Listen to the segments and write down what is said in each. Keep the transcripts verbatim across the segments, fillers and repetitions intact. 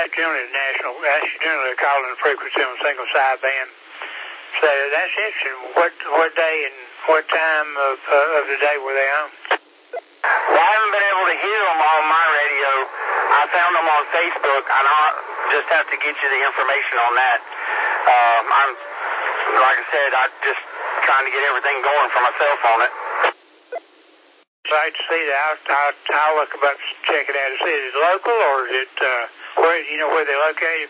That's generally the national, that's generally the calling frequency on single sideband. So that's interesting. What what day and what time of uh, of the day were they on? Well, I haven't been able to hear them on my radio. I found them on Facebook. I don't just have to get you the information on that. Um, I'm, like I said, I'm just trying to get everything going for myself on it. I'd like to see that. I'll, I'll, I'll look about check it out. Is it local or is it, uh, where, you know where they're located?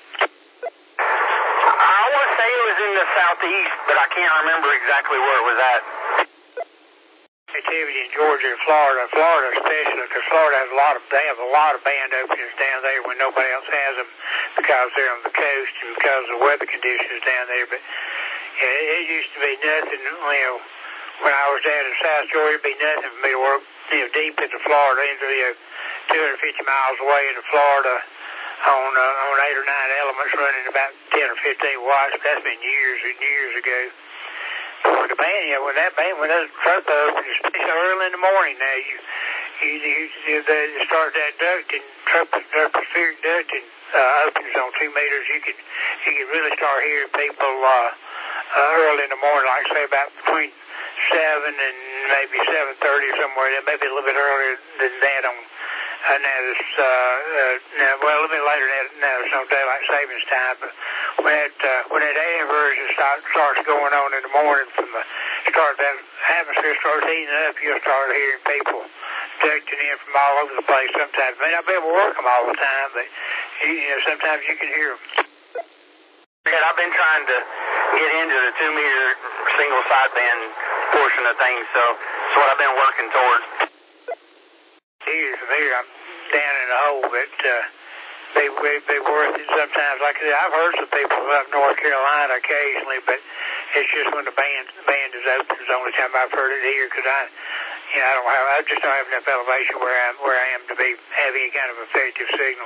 I want to say it was in the southeast, but I can't remember exactly where it was at. Activity in Georgia and Florida, Florida especially, because Florida has a lot of, they have a lot of band openings down there when nobody else has them because they're on the coast and because of the weather conditions down there. But yeah, it used to be nothing, you know, when I was down in South Georgia, it'd be nothing for me to work, you know, deep into Florida, into, you know, two hundred fifty miles away into Florida on uh, on eight or nine elements running about ten or fifteen watts. That's been years and years ago. When the band, you know, when that band, when those truck opens, especially early in the morning now, you, you, you, you they start that duct and tropospheric duct and uh, opens on two meters. You can, you can really start hearing people uh, uh, early in the morning, like say about between seven and maybe seven thirty or somewhere. Maybe a little bit earlier than that on. Uh, now this, uh, uh, now, well, a little bit later than that, now there's no daylight savings time, but when that, uh, when that A M version start, starts going on in the morning from the start, that atmosphere starts heating up, you'll start hearing people ducting in from all over the place sometimes. May not be able to work them all the time, but, you, you know, sometimes you can hear them. Yeah, I've been trying to get into the two-meter single sideband portion of things, so that's what I've been working towards. Years from here, I'm down in a hole, but uh, they they they worth it sometimes. Like I said, I've heard some people up North Carolina occasionally, but it's just when the band the band is open. It's the only time I've heard it here because I, you know, I don't have I just don't have enough elevation where I'm where I am to be have any kind of effective signal.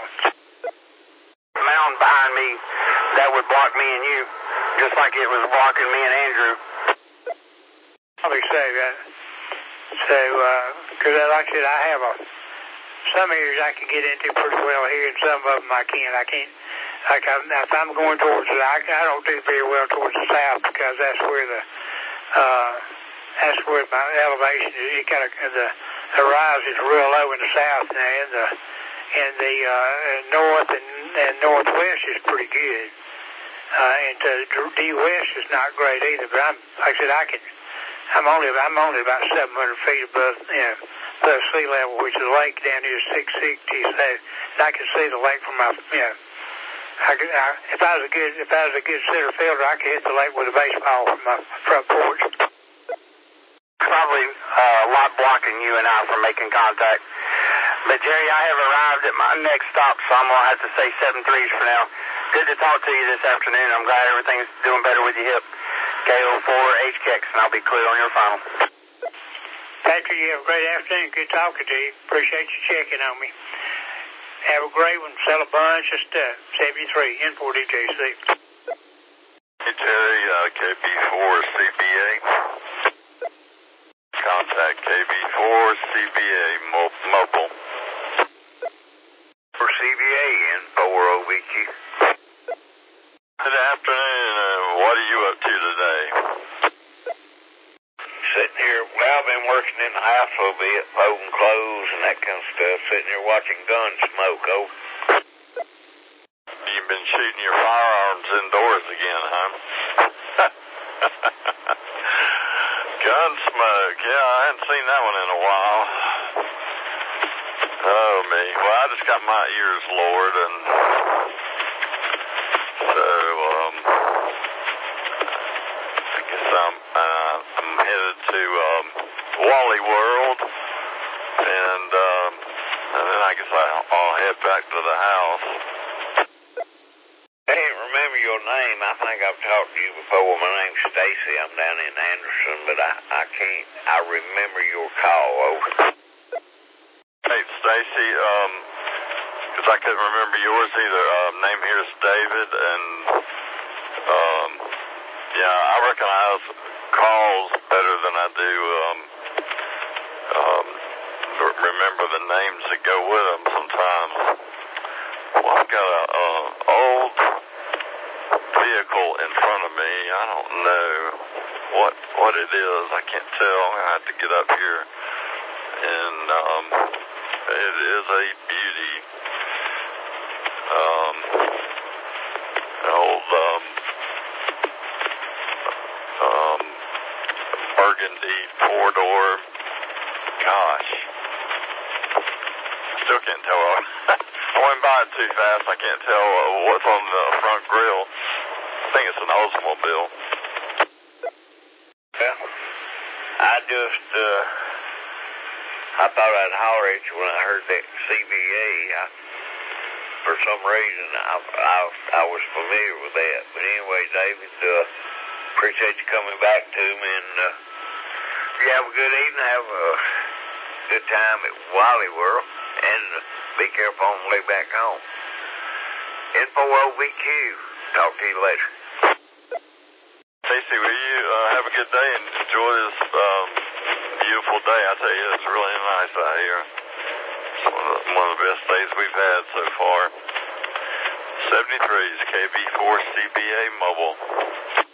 The mountain behind me that would block me and you, just like it was blocking me and Andrew. Probably so, that. So, because uh, like I said, I have a, some areas I can get into pretty well here, and some of them I can't. I can't, like I'm, if I'm going towards the, I, I don't do very well towards the south because that's where the, uh, that's where my elevation is. It kind of, the, the rise is real low in the south now, and the, and the uh, north and, and northwest is pretty good. Uh, and to due west is not great either, but I'm, like I said, I can, I'm only I'm only about seven hundred feet above, you know, above sea level, which the lake down here is six sixty. So I can see the lake from my, you know, I could, I, if I was a good if I was a good center fielder, I could hit the lake with a baseball from my front porch. Probably uh, a lot blocking you and I from making contact. But Jerry, I have arrived at my next stop, so I'm gonna have to say seven threes for now. Good to talk to you this afternoon. I'm glad everything's doing better with your hip. K O four H K X, and I'll be clear on your final. Patrick, you have a great afternoon. Good talking to you. Appreciate you checking on me. Have a great one. Sell a bunch of stuff. seventy-three, N four D J C. Hey, Jerry, uh, K B four C B A. Contact K B four C B A mo- Mobile. For C B A and four O B Q. Good afternoon. Uh, what are you up to today? Sitting here, well, I've been working in the house a little bit, folding clothes and that kind of stuff. Sitting here watching Gunsmoke, oh. You've been shooting your firearms indoors again, huh? Gunsmoke, yeah, I hadn't seen that one in a while. Oh, me. Well, I just got my ears lowered, and so, um, I guess I'm, uh, I'm headed to, um, Wally World, and, um, and then I guess I'll, I'll head back to the house. I can't remember your name. I think I've talked to you before. My name's Stacy. I'm down in Anderson, but I, I can't, I remember your call, over. Hey, Stacy, um, because I couldn't remember yours either. Um, name here is David, and, um, yeah, I recognize calls better than I do, um, um, remember the names that go with them sometimes. Well, I've got a uh, old vehicle in front of me. I don't know what what it is. I can't tell. I have to get up here, and um, it is a beauty. Um, an old um, um, burgundy four door. Gosh, I still can't tell. I went by it too fast. I can't tell uh, what's on the front grill. I think it's an Oldsmobile. Well, I just, uh, I thought I'd holler at you when I heard that C B A. I, for some reason, I, I, I was familiar with that. But anyway, David, uh, appreciate you coming back to me. And uh, you have a good evening. Have a good time at Wally World. And uh, be careful on the way back home. Info O V Q. Talk to you later. Stacy, will you uh, have a good day and enjoy this um, beautiful day. I tell you, it's really nice out here. It's one of, the, one of the best days we've had so far. seventy-three is K B four C B A Mobile.